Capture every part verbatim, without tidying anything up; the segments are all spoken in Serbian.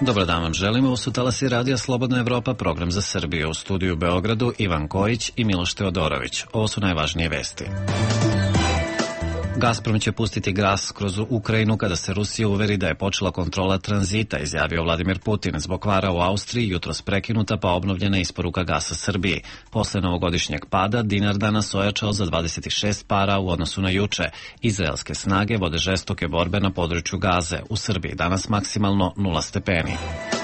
Dobar dan vam želimo, ovo su talasi Radija Slobodna Evropa, program za Srbiju. U studiju u Beogradu Ivan Kojić i Miloš Teodorović. Ovo su najvažnije vesti. Gazprom će pustiti gas kroz Ukrajinu kada se Rusija uveri da je počela kontrola tranzita, izjavio Vladimir Putin. Zbog kvara u Austriji jutros prekinuta pa obnovljena isporuka gasa Srbiji. Posle novogodišnjeg pada dinar danas ojačao za dvadeset šest para u odnosu na juče. Izraelske snage vode žestoke borbe na području Gaze. U Srbiji danas maksimalno nula stepeni.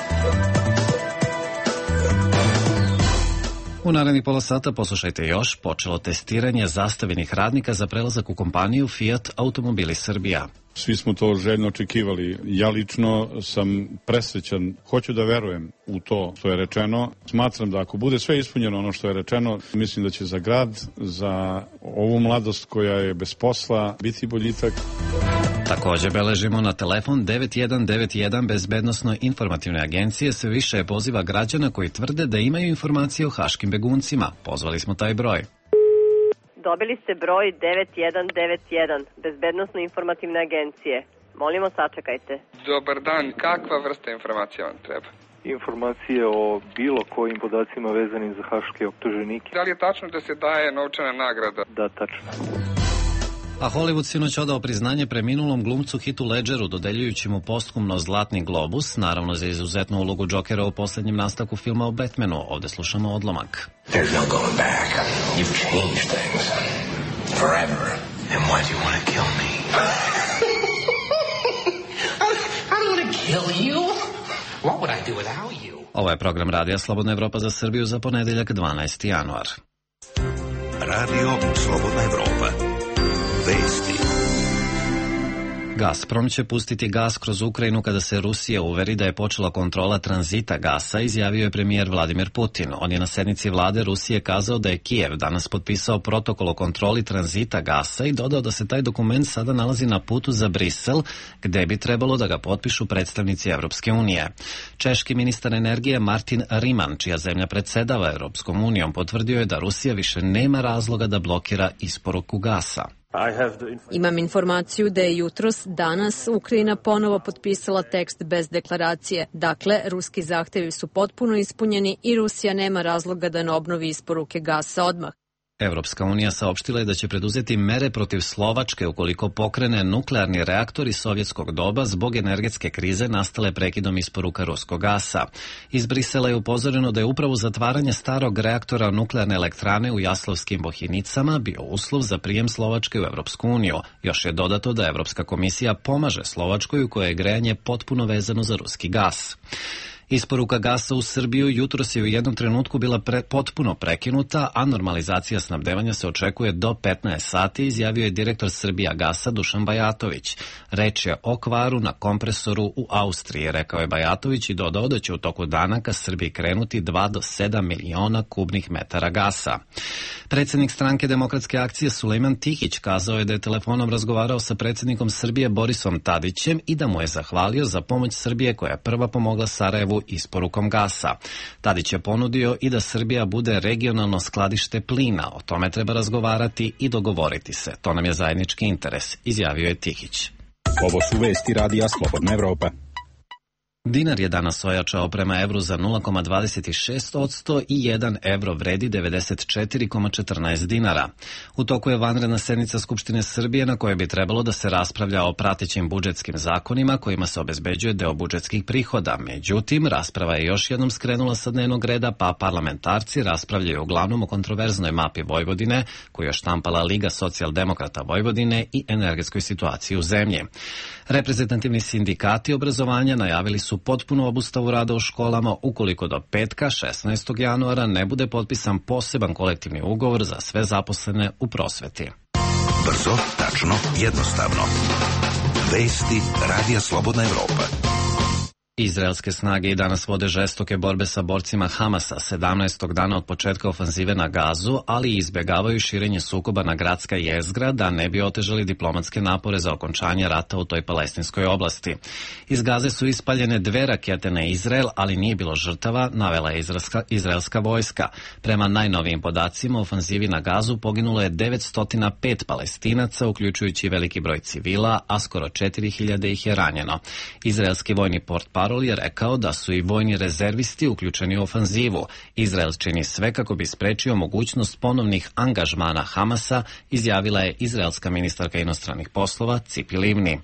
U narednih pola sata poslušajte još, počelo testiranje zastavenih radnika za prelazak u kompaniju Fiat Automobili Srbija. Svi smo to željno očekivali. Ja lično sam presrećan. Hoću da verujem u to što je rečeno. Smatram da ako bude sve ispunjeno ono što je rečeno, mislim da će za grad, za ovu mladost koja je bez posla, biti boljitak. Također beležimo na telefon devet jedan devet jedan Bezbednosno informativne agencije sve više poziva građana koji tvrde da imaju informacije o haškim beguncima. Pozvali smo taj broj. Dobili ste broj devet jedan devet jedan Bezbednosno informativne agencije. Molimo, sačekajte. Dobar dan, kakva vrsta informacija vam treba? Informacije o bilo kojim podacima vezanim za haške optuženike. Da li je tačno da se daje novčana nagrada? Da, tačno. A Hollywood sinoć odao priznanje preminulom glumcu Heathu Ledgeru, dodeljujući mu posthumno Zlatni globus, naravno za izuzetnu ulogu Jokera u posljednjem nastavku filma o Batmanu. Ovdje slušamo odlomak. There's no going back. You've changed things. Forever. And why do you want to kill me? I don't want to kill you. What would I do without you? Ovo je program Radija Slobodna Evropa za Srbiju za ponedeljak dvanaesti januar. Radio Slobodna Evropa. Vesti. Gazprom će pustiti gas kroz Ukrajinu kada se Rusija uveri da je počela kontrola tranzita gasa, izjavio je premijer Vladimir Putin. On je na sednici vlade Rusije kazao da je Kijev danas potpisao protokol o kontroli tranzita gasa i dodao da se taj dokument sada nalazi na putu za Brisel, gde bi trebalo da ga potpišu predstavnici Evropske unije. Češki ministar energije Martin Riman, čija zemlja predsedava Evropskom unijom, potvrdio je da Rusija više nema razloga da blokira isporuku gasa. Imam informaciju da je jutros, danas, Ukrajina ponovo potpisala tekst bez deklaracije. Dakle, ruski zahtevi su potpuno ispunjeni i Rusija nema razloga da ne obnovi isporuke gasa odmah. Evropska unija saopštila je da će preduzeti mere protiv Slovačke ukoliko pokrene nuklearni reaktor iz sovjetskog doba zbog energetske krize nastale prekidom isporuka ruskog gasa. Iz Brisela je upozoreno da je upravo zatvaranje starog reaktora nuklearne elektrane u Jaslovskim Bohinicama bio uslov za prijem Slovačke u Evropsku uniju. Još je dodato da Evropska komisija pomaže Slovačkoj u kojoj je grejanje potpuno vezano za ruski gas. Isporuka gasa u Srbiju jutros je u jednom trenutku bila pre, potpuno prekinuta, a normalizacija snabdevanja se očekuje do petnaest sati, izjavio je direktor Srbija gasa Dušan Bajatović. Reč je o kvaru na kompresoru u Austriji, rekao je Bajatović i dodao da će u toku dana ka Srbiji krenuti dva do sedam miliona kubnih metara gasa. Predsjednik stranke Demokratske akcije Sulejman Tihić kazao je da je telefonom razgovarao sa predsjednikom Srbije Borisom Tadićem i da mu je zahvalio za pomoć Srbije koja je prva pomogla Sarajevu isporukom gasa. Tadić je ponudio i da Srbija bude regionalno skladište plina. O tome treba razgovarati i dogovoriti se. To nam je zajednički interes, izjavio je Tihić. Ovo su vesti Radija Slobodna Evropa. Dinar je danas ojačao prema evru za nula zarez dvadeset šest posto i jedan evro vredi devedeset četiri zarez četrnaest dinara. U toku je vanredna sednica Skupštine Srbije na kojoj bi trebalo da se raspravlja o pratećim budžetskim zakonima kojima se obezbeđuje deo budžetskih prihoda. Međutim, rasprava je još jednom skrenula sa dnevnog reda, pa parlamentarci raspravljaju uglavnom o kontroverznoj mapi Vojvodine koju je štampala Liga socijaldemokrata Vojvodine i energetskoj situaciji u zemlji. Reprezentativni sindikati obrazovanja najavili su potpunu obustavu rada u školama ukoliko do petka šesnaestog januara ne bude potpisan poseban kolektivni ugovor za sve zaposlene u prosveti. Brzo, tačno, jednostavno. Vesti Radija Slobodna Evropa. Izraelske snage i danas vode žestoke borbe sa borcima Hamasa sedamnaestog dana od početka ofanzive na Gazu, ali izbjegavaju širenje sukoba na gradska jezgra da ne bi otežali diplomatske napore za okončanje rata u toj palestinskoj oblasti. Iz Gaze su ispaljene dve rakete na Izrael, ali nije bilo žrtava, navela je izraelska, izraelska vojska. Prema najnovijim podacima u ofanzivi na Gazu poginulo je devetsto pet Palestinaca, uključujući veliki broj civila, a skoro četiri hiljade ih je ranjeno. Izraelski vojni portparol Karol je rekao da su i vojni rezervisti uključeni u ofanzivu. Izrael čini sve kako bi sprečio mogućnost ponovnih angažmana Hamasa, izjavila je izraelska ministarka inostranih poslova Cipi Livni.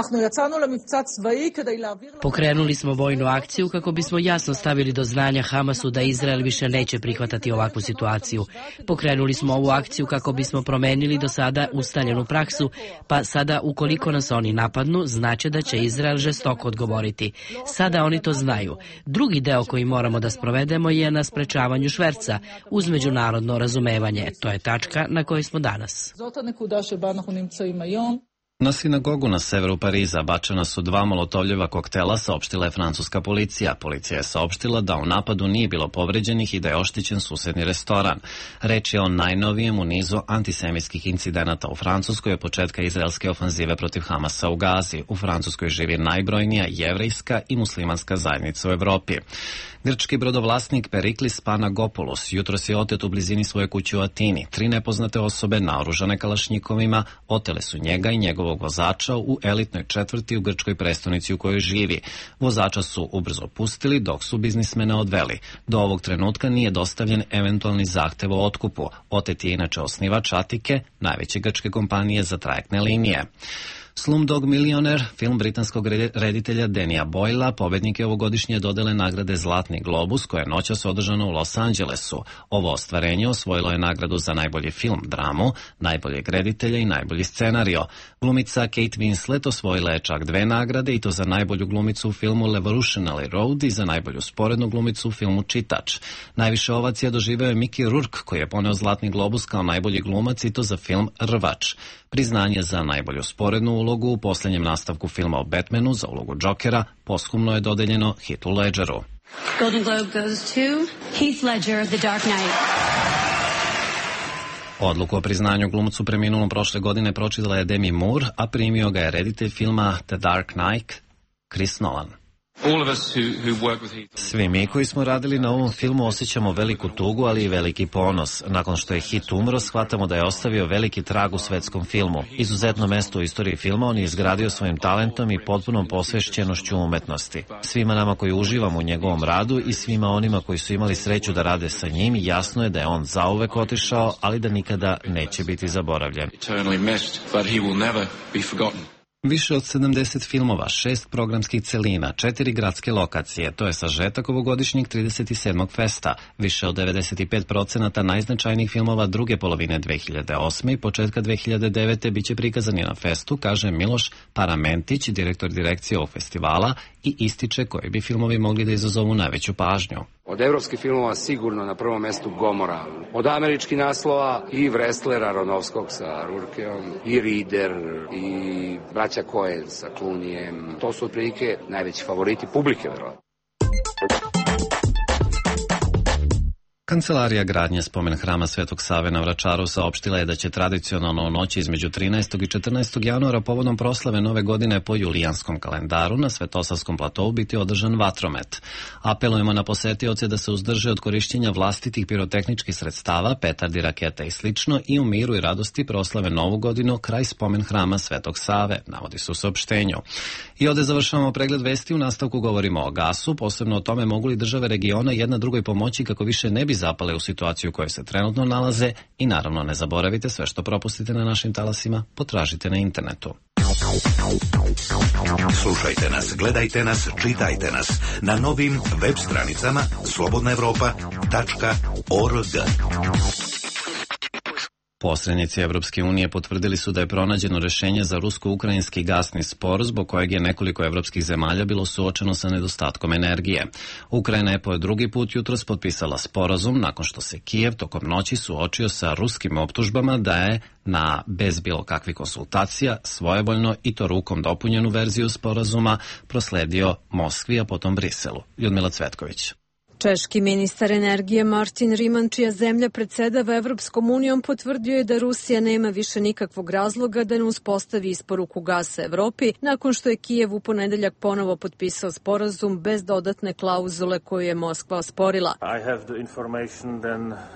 Pokrenuli smo vojnu akciju kako bismo jasno stavili do znanja Hamasu da Izrael više neće prihvatati ovakvu situaciju. Pokrenuli smo ovu akciju kako bismo promenili do sada ustaljenu praksu, pa sada ukoliko nas oni napadnu, znači da će Izrael žestoko odgovoriti. Sada oni to znaju. Drugi deo koji moramo da sprovedemo je na sprečavanju šverca uz međunarodno razumevanje. To je tačka na kojoj smo danas. Na sinagogu na severu Pariza bačena su dva molotovljeva koktela, saopštila je francuska policija. Policija je saopštila da u napadu nije bilo povređenih i da je oštećen susedni restoran. Reč je o najnovijem u nizu antisemitskih incidenata u Francuskoj od početka izraelske ofanzive protiv Hamasa u Gazi. U Francuskoj živi najbrojnija jevrejska i muslimanska zajednica u Evropi. Grčki brodovlasnik Periklis Panagopoulos jutros je otet u blizini svoje kuće u Atini. Tri nepoznate osobe naoružane kalašnjikovima otele su njega i njegovog vozača u elitnoj četvrti u grčkoj prestonici u kojoj živi. Vozača su ubrzo pustili dok su biznismene odveli. Do ovog trenutka nije dostavljen eventualni zahtev o otkupu. Otet je inače osnivač Atike, najveće grčke kompanije za trajektne linije. Slumdog Millionaire, film britanskog reditelja Dannya Boylea, pobednik je ovogodišnje dodele nagrade Zlatni globus, koja je noćas održana u Los Angelesu. Ovo ostvarenje osvojilo je nagradu za najbolji film, dramu, najboljeg reditelja i najbolji scenario. Glumica Kate Winslet osvojila je čak dve nagrade, i to za najbolju glumicu u filmu Revolutionary Road i za najbolju sporednu glumicu u filmu Čitač. Najviše ovacija doživeo je Mickey Rourke, koji je poneo Zlatni globus kao najbolji glumac, i to za film Rvač. Priznanje za najbolju sporednu ulogu u posljednjem nastavku filma o Batmanu za ulogu Jokera posthumno je dodeljeno Heathu Ledgeru. Golden Globe goes to Heath Ledger, The Dark Knight. Odluku o priznanju glumcu preminulom prošle godine pročitala je Demi Moore, a primio ga je reditelj filma The Dark Knight, Chris Nolan. Svi mi koji smo radili na ovom filmu osjećamo veliku tugu, ali i veliki ponos. Nakon što je Hit umro, shvatamo da je ostavio veliki trag u svetskom filmu. Izuzetno mesto u istoriji filma on je izgradio svojim talentom i potpunom posvešćenošću umetnosti. Svima nama koji uživamo u njegovom radu i svima onima koji su imali sreću da rade sa njim, jasno je da je on zauvek otišao, ali da nikada neće biti zaboravljen. Više od sedamdeset filmova, šest programskih celina, četiri gradske lokacije, to je sažetak ovogodišnjeg trideset sedmog festa. Više od devedeset pet procenata najznačajnijih filmova druge polovine dve hiljade osme i početka dve hiljade devete biće prikazani na festu, kaže Miloš Paramentić, direktor direkcije ovog festivala, i ističe koji bi filmovi mogli da izazovu najveću pažnju. Od evropskih filmova sigurno na prvom mestu Gomora. Od američkih naslova i Wrestlera Aronofskog sa Rurkeom, i Reader, i braća Coen sa Clooneyem. To su otprilike najveći favoriti publike, verovatno. Kancelarija gradnje spomen hrama Svetog Save na Vračaru saopštila je da će tradicionalno u noći između trinaestog i četrnaestog januara povodom proslave Nove godine po julijanskom kalendaru na Svetosavskom platovu biti održan vatromet. Apelujemo na posetioce da se uzdrže od korišćenja vlastitih pirotehničkih sredstava, petardi, raketa i slično, i u miru i radosti proslave Novu godinu kraj spomen hrama Svetog Save, navodi se u saopštenju. I ovde završavamo pregled vesti, u nastavku govorimo o gasu, posebno o tome mogu li države regiona jedna drugoj pomoći kako više ne bi zapale u situaciju u kojoj se trenutno nalaze, i naravno ne zaboravite, sve što propustite na našim talasima potražite na internetu. Slušajte nas, gledajte nas, čitajte nas na novim web stranicama slobodna evropa tačka org. Posrednici Evropske unije potvrdili su da je pronađeno rešenje za rusko-ukrajinski gasni spor, zbog kojeg je nekoliko evropskih zemalja bilo suočeno sa nedostatkom energije. Ukrajina je po drugi put jutros potpisala sporazum nakon što se Kijev tokom noći suočio sa ruskim optužbama da je na, bez bilo kakvih konsultacija, svojevoljno i to rukom dopunjenu verziju sporazuma prosledio Moskvi, a potom Briselu. Ljudmila Cvetković. Češki ministar energije Martin Riman, čija zemlja predsedava Evropskom unijom, potvrdio je da Rusija nema više nikakvog razloga da ne uspostavi isporuku gasa Evropi, nakon što je Kijev u ponedeljak ponovo potpisao sporazum bez dodatne klauzule koju je Moskva osporila. I have the information then, uh,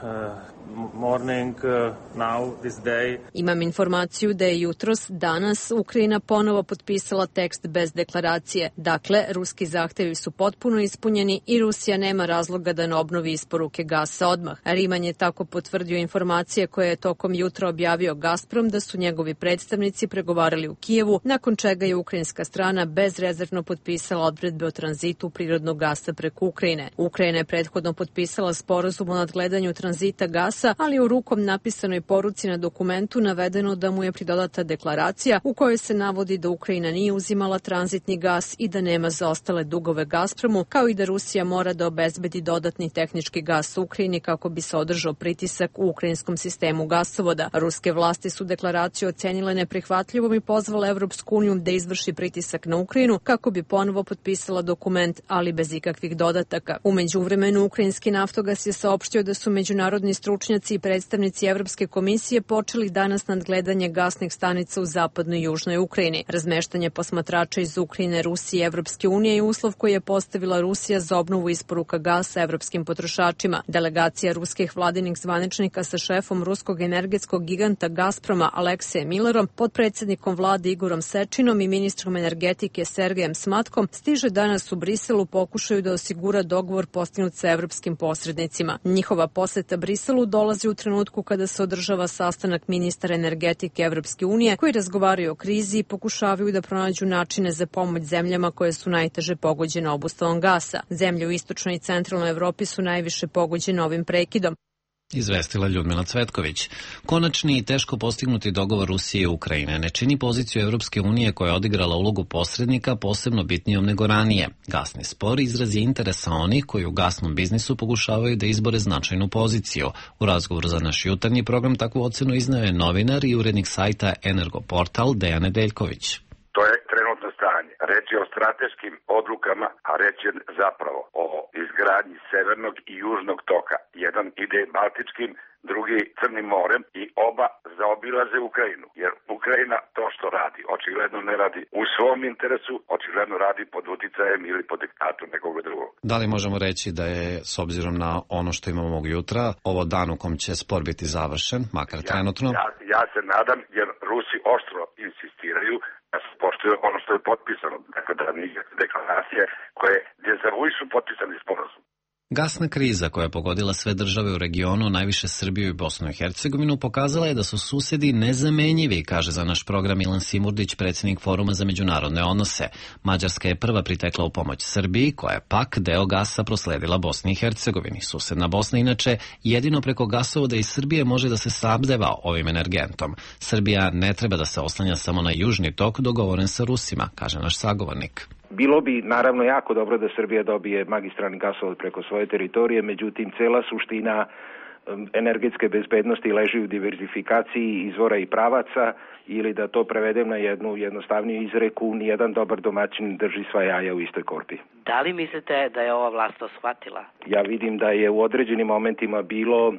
morning, uh, now, this day. Imam informaciju da je jutros, danas, Ukrajina ponovo potpisala tekst bez deklaracije. Dakle, ruski zahtevi su potpuno ispunjeni i Rusija nema razloga da ne obnovi isporuke gasa odmah. Riman je tako potvrdio informacije koje je tokom jutra objavio Gazprom da su njegovi predstavnici pregovarali u Kijevu, nakon čega je ukrajinska strana bezrezervno potpisala odredbe o tranzitu prirodnog gasa preko Ukrajine. Ukrajina je prethodno potpisala sporazum o nadgledanju tranzita gasa, ali u rukom napisanoj poruci na dokumentu navedeno da mu je pridodata deklaracija u kojoj se navodi da Ukrajina nije uzimala tranzitni gas i da nema zaostale dugove Gazpromu, kao i da Rusija mora da obezbedi dodatni tehnički gas u Ukrajini kako bi se održao pritisak u ukrajinskom sistemu gasovoda. Ruske vlasti su deklaraciju ocenile neprihvatljivom i pozvale Evropsku uniju da izvrši pritisak na Ukrajinu kako bi ponovo potpisala dokument, ali bez ikakvih dodataka. U međuvremenu, ukrajinski Naftogas je saopštio da su međunarodni stručnjaci i predstavnici Evropske komisije počeli danas nadgledanje gasnih stanica u zapadnoj i južnoj Ukrajini. Razmeštanje posmatrača iz Ukrajine, Rusije i Evropske unije je uslov koji je postavila Rusija za obnovu isporuka gasa evropskim potrošačima. Delegacija ruskih vladinih zvaničnika sa šefom ruskog energetskog giganta Gazproma Aleksejem Millerom, potpredsjednikom vlade Igorom Sečinom i ministrom energetike Sergejem Smatkom stiže danas u Briselu pokušaju da osigura dogovor postignut sa evropskim posrednicima. Njihova poseta Briselu dolazi u trenutku kada se održava sastanak ministara energetike Evropske unije koji razgovaraju o krizi i pokušavaju da pronađu načine za pomoć zemljama koje su najteže pogođene obustavom gasa. Zemlje u istočnoj i centralnoj Evropi su najviše pogođene ovim prekidom. Izvestila Ljudmila Cvetković. Konačni i teško postignuti dogovor Rusije i Ukrajine ne čini poziciju Evropske unije koja je odigrala ulogu posrednika posebno bitnijom nego ranije. Gasni spor izraz je interesa onih koji u gasnom biznisu pokušavaju da izbore značajnu poziciju. U razgovoru za naš jutarnji program takvu ocenu izneo je novinar i urednik sajta Energoportal Dejan Nedeljković. To je trenutno stanje. Reč je o strateškim odlukama, a reč je zapravo o izgradnji severnog i južnog toka. Jedan ide Baltičkim, drugi Crnim morem i oba zaobilaze Ukrajinu. Jer Ukrajina to što radi, očigledno ne radi u svom interesu, očigledno radi pod uticajem ili pod diktatom nekog drugog. Da li možemo reći da je, s obzirom na ono što imamo ovog jutra, ovo dan u kom će spor biti završen, makar ja, trenutno? Ja, ja se nadam, jer Rusi oštro insistiraju da se poštuje ono što je potpisano. Dakle, da nije deklaracije koje dezavuišu potpisani sporazum. Gasna kriza koja je pogodila sve države u regionu, najviše Srbiju i Bosnu i Hercegovinu, pokazala je da su susedi nezamenjivi, kaže za naš program Milan Simurdić, predsjednik Foruma za međunarodne odnose. Mađarska je prva pritekla u pomoć Srbiji, koja je pak deo gasa prosledila Bosni i Hercegovini. Susedna Bosna, inače, jedino preko gasovoda iz Srbije može da se snabdeva ovim energentom. Srbija ne treba da se oslanja samo na južni tok dogovoren sa Rusima, kaže naš sagovornik. Bilo bi naravno jako dobro da Srbija dobije magistralni gasovod preko svoje teritorije, međutim cela suština energetske bezbednosti leži u diverzifikaciji izvora i pravaca, ili da to prevedem na jednu jednostavniju izreku, nijedan dobar domaćin drži sva jaja u istoj korpi. Da li mislite da je ova vlast to shvatila? Ja vidim da je u određenim momentima bilo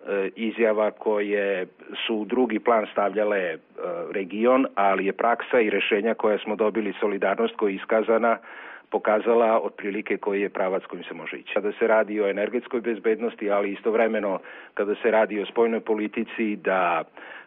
izjava koje su u drugi plan stavljale region, ali je praksa i rešenja koja smo dobili, solidarnost koja je iskazana, pokazala otprilike koji je pravac kojim se može ići. Kada se radi o energetskoj bezbednosti, ali istovremeno kada se radi o spoljnoj politici, da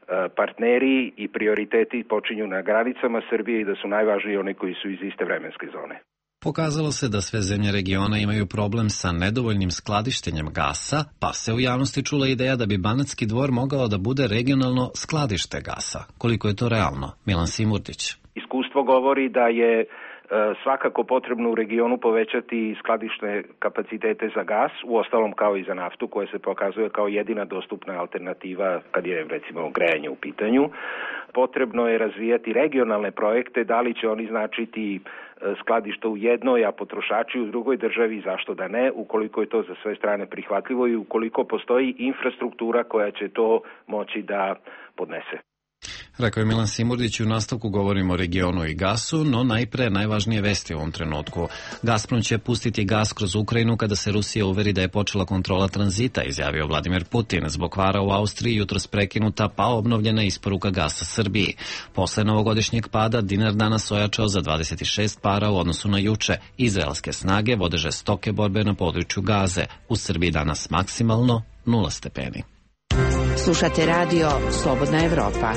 partneri i prioriteti počinju na granicama Srbije i da su najvažniji oni koji su iz iste vremenske zone. Pokazalo se da sve zemlje regiona imaju problem sa nedovoljnim skladištenjem gasa, pa se u javnosti čula ideja da bi Banatski Dvor mogao da bude regionalno skladište gasa. Koliko je to realno? Milan Simurdić. Iskustvo govori da je svakako potrebno u regionu povećati skladišne kapacitete za gas, uostalom kao i za naftu, koja se pokazuje kao jedina dostupna alternativa kad je recimo grejanje u pitanju. Potrebno je razvijati regionalne projekte, da li će oni značiti skladišta u jednoj, a potrošači u drugoj državi, zašto da ne, ukoliko je to za sve strane prihvatljivo i ukoliko postoji infrastruktura koja će to moći da podnese. Rekao je Milan Simurdić, u nastavku govorimo o regionu i gasu, no najpre najvažnije vesti u ovom trenutku. Gazprom će pustiti gas kroz Ukrajinu kada se Rusija uveri da je počela kontrola tranzita, izjavio Vladimir Putin. Zbog kvara u Austriji jutros prekinuta pa obnovljena isporuka gasa Srbiji. Posle novogodišnjeg pada dinar danas ojačao za dvadeset šest para u odnosu na juče. Izraelske snage vode žestoke borbe na području Gaze. U Srbiji danas maksimalno nula stepeni. Slušate radio Slobodna Evropa.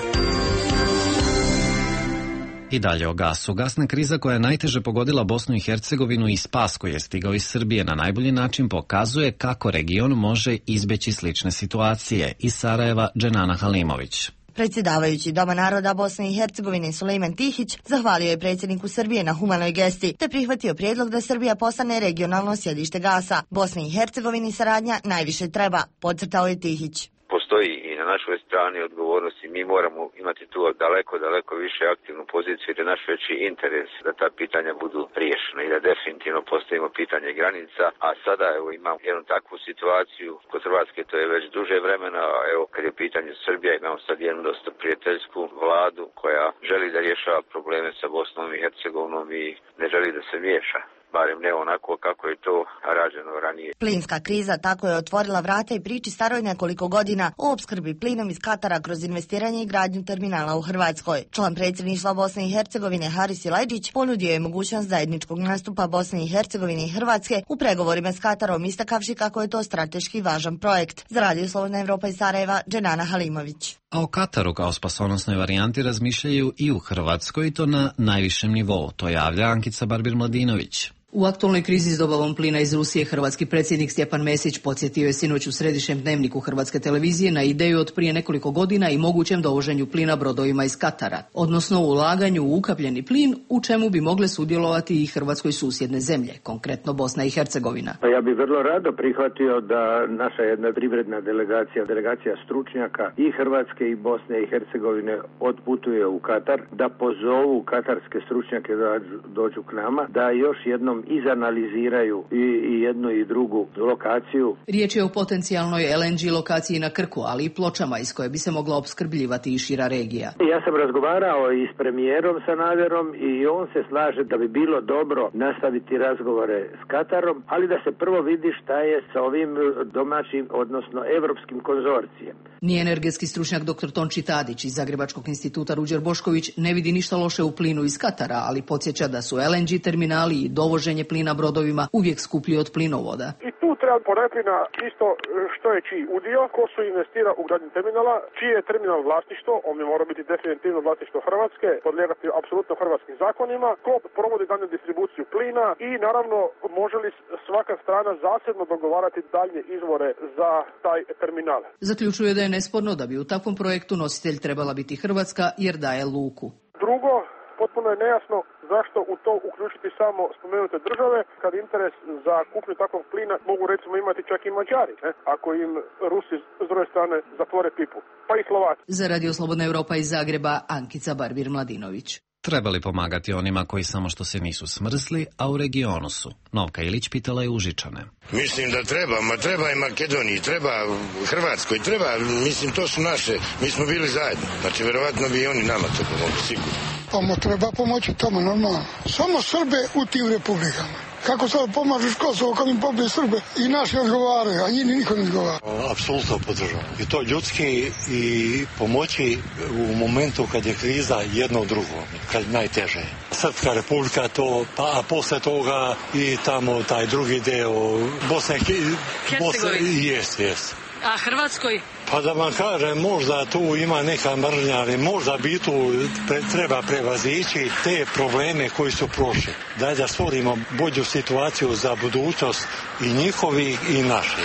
I dalje o gasu. Gasna kriza koja je najteže pogodila Bosnu i Hercegovinu i spas koji je stigao iz Srbije na najbolji način pokazuje kako region može izbeći slične situacije. Iz Sarajeva, Dženana Halimović. Predsjedavajući Doma naroda Bosne i Hercegovine Sulejman Tihić zahvalio je predsjedniku Srbije na humanoj gesti te prihvatio prijedlog da Srbija postane regionalno sjedište gasa. Bosni i Hercegovini saradnja najviše treba, podcrtao je Tihić. Postoji i na našoj strani odgovornosti, mi moramo imati tu daleko, daleko više aktivnu poziciju jer je naš veći interes da ta pitanja budu riješena i da definitivno postavimo pitanje granica, a sada evo imamo jednu takvu situaciju kod Hrvatske, to je već duže vremena, a evo kad je u pitanju Srbija imamo sad jednu dosta prijateljsku vladu koja želi da rješava probleme sa Bosnom i Hercegovinom i ne želi da se miješa. Barem ne onako kako je to rađeno ranije. Plinska kriza tako je otvorila vrata i priči staroj nekoliko godina o opskrbi plinom iz Katara kroz investiranje i gradnju terminala u Hrvatskoj. Član predsjedništva Bosne i Hercegovine Haris Silajdžić ponudio je mogućnost zajedničkog nastupa Bosne i Hercegovine i Hrvatske u pregovorima s Katarom, istakavši kako je to strateški važan projekt. Za Radio Slobodna Evropa iz Sarajeva, Dženana Halimović. A o Kataru kao spasonosnoj varijanti razmišljaju i u Hrvatskoj i to na najvišem nivou. To javlja Ankica Barbir-Mladinović. U aktualnoj krizi s dobavom plina iz Rusije, hrvatski predsjednik Stjepan Mesić podsjetio je sinoć u središnjem dnevniku Hrvatske televizije na ideju od prije nekoliko godina i mogućem dovoženju plina brodovima iz Katara, odnosno u ulaganju u ukapljeni plin, u čemu bi mogle sudjelovati i Hrvatskoj susjedne zemlje, konkretno Bosna i Hercegovina. Pa ja bih vrlo rado prihvatio da naša jedna privredna delegacija, delegacija stručnjaka i Hrvatske i Bosne i Hercegovine odputuje u Katar, da pozovu katarske stručnjake da dođu k nama, da još jednom izanaliziraju i, i jednu i drugu lokaciju. Riječ je o potencijalnoj L N G lokaciji na Krku, ali i Pločama iz koje bi se mogla opskrbljivati i šira regija. Ja sam razgovarao i s premijerom Sanaderom i on se slaže da bi bilo dobro nastaviti razgovore s Katarom, ali da se prvo vidi šta je sa ovim domaćim, odnosno evropskim konzorcijem. Ni energetski stručnjak dr. Tonči Tadić iz Zagrebačkog instituta Ruđer Bošković ne vidi ništa loše u plinu iz Katara, ali podsjeća da su L N G terminali i dovoženje plina brodovima uvijek skuplji od plinovoda. I tu treba poraditi na isto što je čiji udio, ko su investira u gradnju terminala, čiji je terminal vlasništvo, on bi mora biti definitivno vlasništvo Hrvatske, podlijegati apsolutno hrvatskim zakonima, ko provodi dalju distribuciju plina i naravno može li svaka strana zasebno dogovarati daljnje izvore za taj terminal. Zaključuje da je nesporno da bi u takvom projektu nositelj trebala biti Hrvatska jer daje luku. Drugo, potpuno je nejasno zašto u to uključiti samo spomenute države, kad interes za kupnju takvog plina mogu recimo imati čak i Mađari, ne? Ako im Rusi s druge strane zatvore pipu, pa i Slovaci. Za Radio Slobodna Evropa iz Zagreba, Ankica Barbir-Mladinović. Trebali pomagati onima koji samo što se nisu smrzli, a u regionu su. Novka Ilić pitala je Užičane. Mislim da treba, ma treba i Makedoniji, treba Hrvatskoj, treba, mislim to su naše, mi smo bili zajedno, znači verovatno bi i oni nama to pomogli, sigurno. Pa mu treba pomoći tamo normalno. Samo Srbe u tim republikama. Kako sad pomažeš Kosovo kad im pobije Srbe i naši odgovaraju, a njini niko ne odgovara. Apsolutno podržavam. I to ljudski i pomoći u momentu kad je kriza jedno drugo, kad najteže. Srpska republika to, pa a posle toga i tamo taj drugi deo Bosne i Hercegovine. Jest, jest. A Hrvatskoj? Pa da vam kažem, možda tu ima neka mržnja, ali možda bi tu pre, treba prevazići te probleme koji su prošli. Daj da stvorimo bolju situaciju za budućnost i njihovi i naši.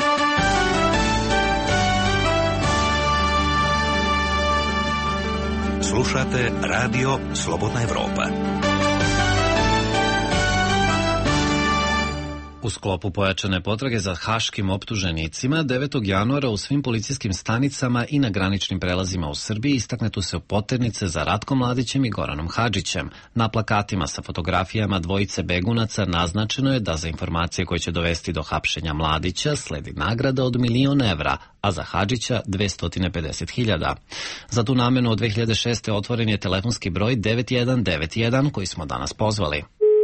Slušate Radio Slobodna Evropa. U sklopu pojačane potrage za haškim optuženicima, devetog januara u svim policijskim stanicama i na graničnim prelazima u Srbiji istaknutu se poternice za Ratkom Mladićem i Goranom Hadžićem. Na plakatima sa fotografijama dvojice begunaca naznačeno je da za informacije koje će dovesti do hapšenja Mladića sledi nagrada od milion evra, a za Hadžića dvesta pedeset hiljada. Za tu namenu od dve hiljade šeste. otvoren je telefonski broj devet jedan devet jedan koji smo danas pozvali.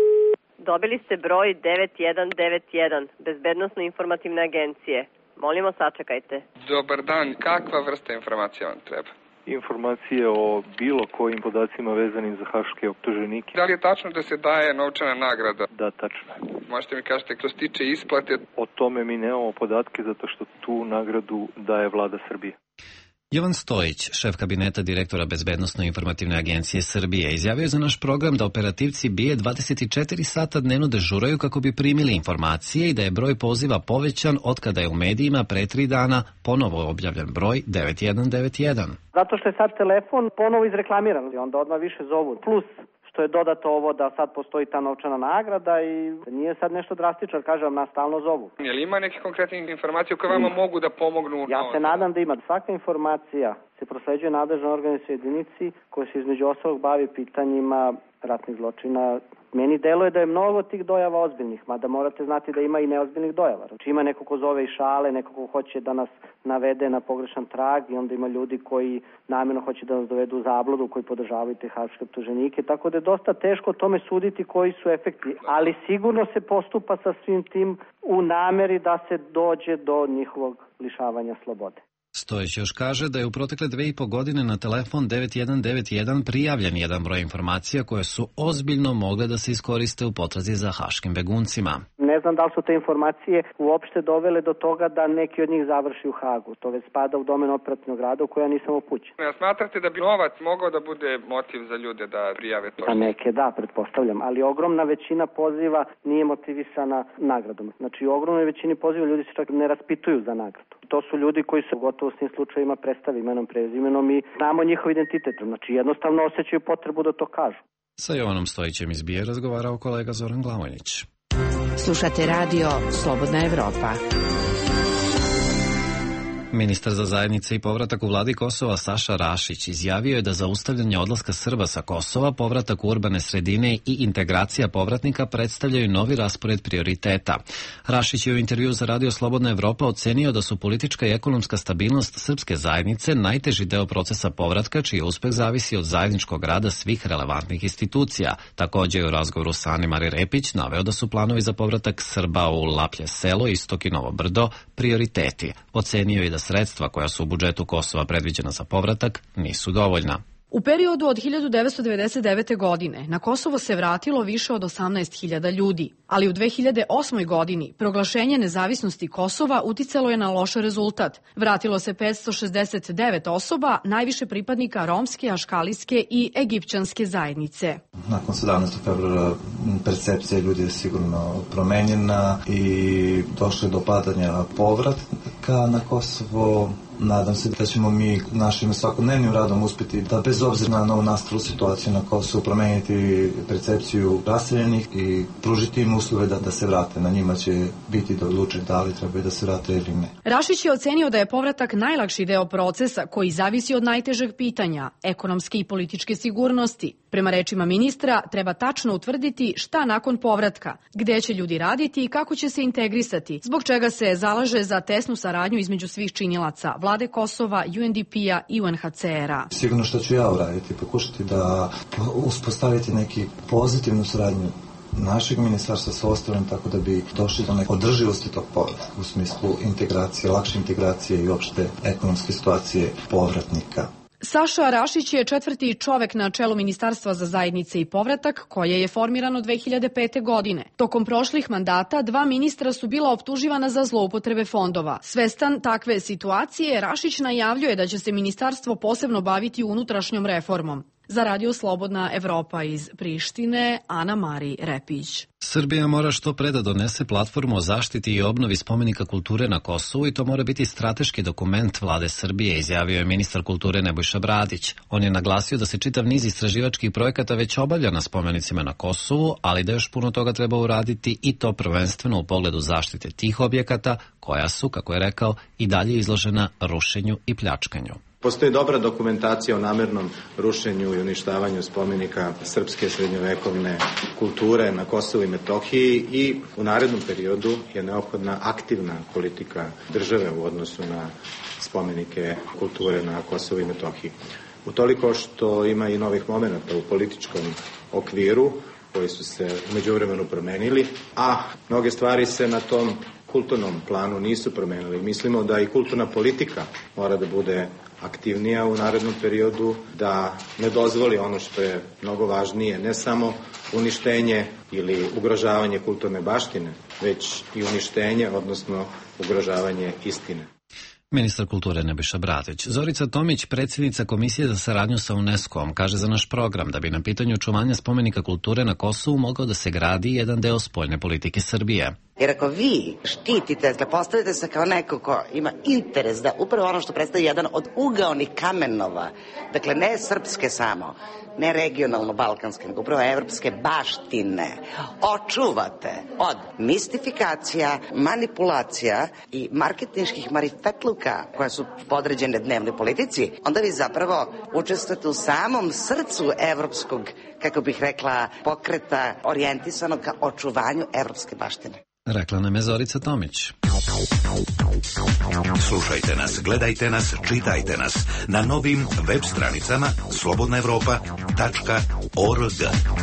Dobili ste broj devet jedan devet jedan, Bezbednosno-informativne agencije. Molimo, sačekajte. Dobar dan, kakva vrsta informacija vam treba? Informacije o bilo kojim podacima vezanim za haške optuženike. Da li je tačno da se daje novčana nagrada? Da, tačno je. Možete mi kažete što se tiče isplate? O tome mi nemamo podatke zato što tu nagradu daje vlada Srbije. Jovan Stojić, šef kabineta direktora Bezbednosno-informativne agencije Srbije, izjavio je za naš program da operativci B I E dvadeset četiri sata dnevno dežuraju kako bi primili informacije i da je broj poziva povećan od kada je u medijima pre tri dana ponovo objavljen broj devet jedan devet jedan. Zato što je sad telefon ponovo izreklamiran i onda odmah više zovu. Plus što je dodato ovo da sad postoji ta novčana nagrada i nije sad nešto drastično, kažem vam, nas stalno zovu. Je li ima neke konkretne informacije koje vama mogu da pomognu? Ja se nadam da ima. Svaka informacija se prosleđuje nadležnoj organizacijskoj jedinici koja se između ostalog bavi pitanjima ratnih zločina. Meni deluje da je mnogo tih dojava ozbiljnih, mada morate znati da ima i neozbiljnih dojava. Znači ima neko ko zove i šale, neko ko hoće da nas navede na pogrešan trag i onda ima ljudi koji namjerno hoće da nas dovedu u zabludu, koji podržavaju te haške optuženike, tako da je dosta teško o tome suditi koji su efekti, ali sigurno se postupa sa svim tim u nameri da se dođe do njihovog lišavanja slobode. Stojić još kaže da je u protekle dve i po godine na telefon devet jedan devet jedan prijavljen jedan broj informacija koje su ozbiljno mogle da se iskoriste u potrazi za haškim beguncima. Ne znam da li su te informacije uopšte dovele do toga da neki od njih završi u Hagu. To već spada u domen operativnog rada u koja nisam upućen. Ja smatrate da bi novac mogao da bude motiv za ljude da prijave to? Za neke da, pretpostavljam, ali ogromna većina poziva nije motivisana nagradom. Znači u ogromnoj većini poziva ljudi se čak ne raspituju za nagradu. To su ljudi koji su gotovo s tim slučajima predstavi imenom, prezimenom i znamo njihov identitet. Znači jednostavno osjećaju potrebu da to kažu. Sa Jovanom Stojićem iz B I E razgovarao kolega Zoran Glavonjić. Slušate radio Slobodna Evropa. Ministar za zajednice i povratak u vladi Kosova Saša Rašić izjavio je da zaustavljanje odlaska Srba sa Kosova, povratak u urbane sredine i integracija povratnika predstavljaju novi raspored prioriteta. Rašić je u intervju za radio Slobodna Evropa ocenio da su politička i ekonomska stabilnost srpske zajednice najteži deo procesa povratka, čiji uspeh zavisi od zajedničkog rada svih relevantnih institucija. Također je u razgovoru sa Ani Mari Repić naveo da su planovi za povratak Srba u Laplje selo, Istok i Novo Brdo prioriteti. Ocenio je da sredstva koja su u budžetu Kosova predviđena za povratak nisu dovoljna. U periodu od hiljadu devetsto devedeset devete. godine na Kosovo se vratilo više od osamnaest hiljada ljudi, ali u dve hiljade osmoj. godini proglašenje nezavisnosti Kosova uticalo je na loš rezultat. Vratilo se petsto šezdeset devet osoba, najviše pripadnika romske, aškalijske i egipćanske zajednice. Nakon sedamnaestog februara percepcija ljudi je sigurno promenjena i došlo je do padanja povratka na Kosovo. Nadam se da ćemo mi našim svakodnevnim radom uspjeti da bez obzira na novu nastalu situaciju na Kosovu promeniti percepciju raseljenih i pružiti im uslove da, da se vrate. Na njima će biti da odluče da li treba da se vrate ili ne. Rašić je ocenio da je povratak najlakši deo procesa koji zavisi od najtežeg pitanja, ekonomske i političke sigurnosti. Prema rečima ministra, treba tačno utvrditi šta nakon povratka, gde će ljudi raditi i kako će se integrisati, zbog čega se zalaže za tesnu saradnju između svih činilaca, vlade Kosova, U N D P-a i U N H C R-a. Sigurno što ću ja uraditi, pokušati da uspostaviti neki pozitivnu saradnju našeg ministarstva sa ostalim, tako da bi došli do neke održivosti tog povratka u smislu integracije, lakše integracije i opšte ekonomske situacije povratnika. Saša Rašić je četvrti čovek na čelu Ministarstva za zajednice i povratak, koje je formirano dve hiljade pete. godine. Tokom prošlih mandata dva ministra su bila optuživana za zloupotrebe fondova. Svestan takve situacije, Rašić najavljuje da će se ministarstvo posebno baviti unutrašnjom reformom. Za Radio Slobodna Evropa iz Prištine, Ana Mari Repić. Srbija mora što pre da donese platformu o zaštiti i obnovi spomenika kulture na Kosovu i to mora biti strateški dokument vlade Srbije, izjavio je ministar kulture Nebojša Bradić. On je naglasio da se čitav niz istraživačkih projekata već obavlja na spomenicima na Kosovu, ali da još puno toga treba uraditi i to prvenstveno u pogledu zaštite tih objekata koja su, kako je rekao, i dalje izložena rušenju i pljačkanju. Postoji dobra dokumentacija o namernom rušenju i uništavanju spomenika srpske srednjovekovne kulture na Kosovu i Metohiji i u narednom periodu je neophodna aktivna politika države u odnosu na spomenike kulture na Kosovu i Metohiji. Utoliko što ima i novih momenata u političkom okviru koji su se u međuvremenu promenili, a mnoge stvari se na tom kulturnom planu nisu promenili. Mislimo da i kulturna politika mora da bude aktivnija u narednom periodu, da ne dozvoli ono što je mnogo važnije, ne samo uništenje ili ugrožavanje kulturne baštine, već i uništenje, odnosno ugrožavanje istine. Ministar kulture Nebojša Bradić. Zorica Tomić, predsjednica Komisije za saradnju sa UNESCO-om, kaže za naš program da bi na pitanju očuvanja spomenika kulture na Kosovu mogao da se gradi jedan deo spoljne politike Srbije. Jer ako vi štitite, dakle, postavite se kao neko ko ima interes da upravo ono što predstavlja jedan od ugaonih kamenova, dakle ne srpske samo, ne regionalno-balkanske, nego upravo evropske baštine, očuvate od mistifikacija, manipulacija i marketinških marifetluka koja su podređene dnevnoj politici, onda vi zapravo učestvujete u samom srcu evropskog, kako bih rekla, pokreta orijentisanog ka očuvanju evropske baštine. Rekla nam je Zorica Tomić. Slušajte nas, gledajte nas, čitajte nas na novim web stranicama slobodna evropa tačka org.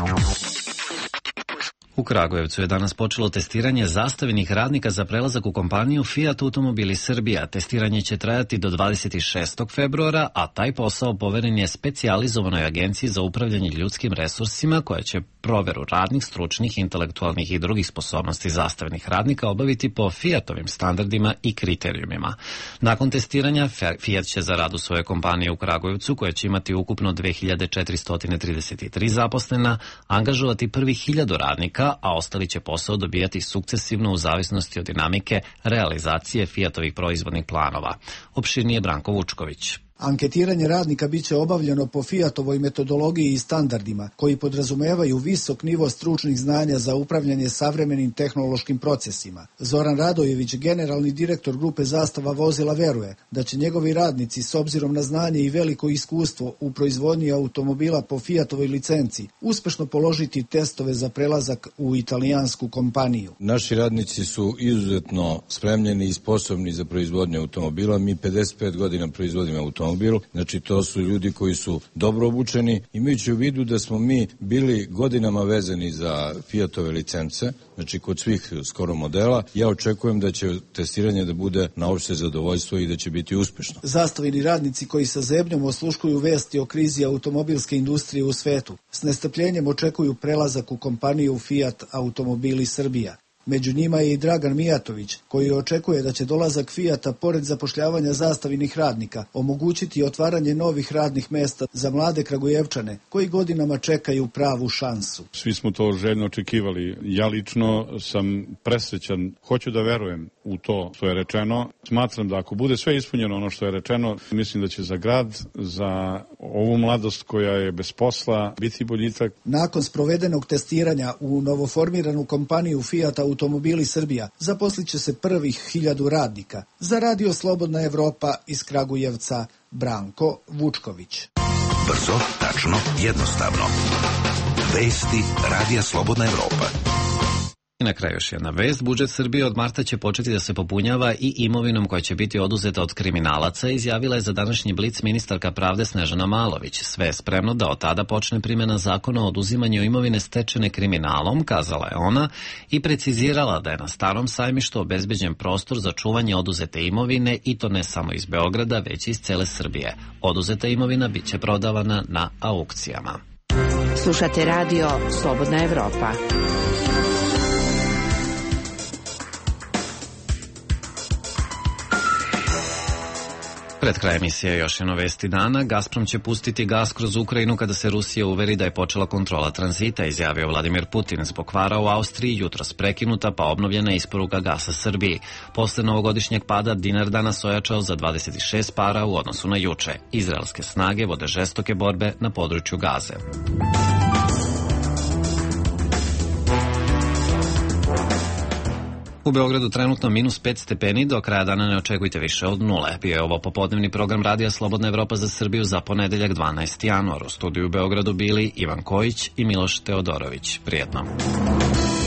U Kragujevcu je danas počelo testiranje zastavenih radnika za prelazak u kompaniju Fiat Automobili Srbija. Testiranje će trajati do dvadeset šestog februara, a taj posao poveren je specijalizovanoj agenciji za upravljanje ljudskim resursima koja će proveru radnih, stručnih, intelektualnih i drugih sposobnosti zastavenih radnika obaviti po Fiatovim standardima i kriterijumima. Nakon testiranja Fiat će za rad u svoje kompanije u Kragujevcu, koja će imati ukupno dve hiljade četiristo trideset tri zaposlena, angažovati prvih hiljadu radnika, a ostali će posao dobijati sukcesivno u zavisnosti od dinamike realizacije Fiatovih proizvodnih planova. Opširnije Branko Vučković. Anketiranje radnika biće obavljeno po Fiatovoj metodologiji i standardima, koji podrazumevaju visok nivo stručnih znanja za upravljanje savremenim tehnološkim procesima. Zoran Radojević, generalni direktor grupe Zastava vozila, veruje da će njegovi radnici, s obzirom na znanje i veliko iskustvo u proizvodnji automobila po Fiatovoj licenci, uspešno položiti testove za prelazak u italijansku kompaniju. Naši radnici su izuzetno spremljeni i sposobni za proizvodnju automobila. Mi pedeset pet godina proizvodimo automobil. Znači to su ljudi koji su dobro obučeni, imajući u vidu da smo mi bili godinama vezani za Fiatove licence, znači kod svih skoro modela. Ja očekujem da će testiranje da bude na opšte zadovoljstvo i da će biti uspešno. Zastaveni radnici koji sa zebnjom osluškuju vesti o krizi automobilske industrije u svetu, s nestrpljenjem očekuju prelazak u kompaniju Fiat Automobili Srbija. Među njima je i Dragan Mijatović, koji očekuje da će dolazak Fijata, pored zapošljavanja zastavinih radnika, omogućiti otvaranje novih radnih mesta za mlade Kragujevčane, koji godinama čekaju pravu šansu. Svi smo to željno očekivali. Ja lično sam presrećan, hoću da verujem u to što je rečeno. Smatram da ako bude sve ispunjeno ono što je rečeno, mislim da će za grad, za ovu mladost koja je bez posla, biti boljitak. Nakon sprovedenog testiranja u novoformiranu kompaniju Fijata Automobili Srbija zaposlit će se prvih hiljadu radnika. Za Radio Slobodna Evropa iz Kragujevca, Branko Vučković. Brzo, tačno, jednostavno. Vesti Radija Slobodna Evropa. I na kraju još jedna vest. Budžet Srbije od marta će početi da se popunjava i imovinom koja će biti oduzeta od kriminalaca, izjavila je za današnji Blic ministarka pravde Snežana Malović. Sve je spremno da od tada počne primjena zakona o oduzimanju imovine stečene kriminalom, kazala je ona, i precizirala da je na Starom sajmištu obezbeđen prostor za čuvanje oduzete imovine, i to ne samo iz Beograda, već i iz cele Srbije. Oduzeta imovina bit će prodavana na aukcijama. Slušate radio Slobodna Evropa. Pred kraj emisije još jedno vesti dana. Gazprom će pustiti gas kroz Ukrajinu kada se Rusija uveri da je počela kontrola tranzita, izjavio Vladimir Putin. Zbog kvara u Austriji jutros prekinuta pa obnovljena isporuka gasa Srbiji. Posle novogodišnjeg pada dinar danas ojačao za dvadeset šest para u odnosu na juče. Izraelske snage vode žestoke borbe na području Gaze. U Beogradu trenutno minus pet stepeni, do kraja dana ne očekujte više od nule. Bio je ovo popodnevni program Radija Slobodna Evropa za Srbiju za ponedeljak dvanaesti januar. U studiju u Beogradu bili Ivan Kojić i Miloš Teodorović. Prijetno.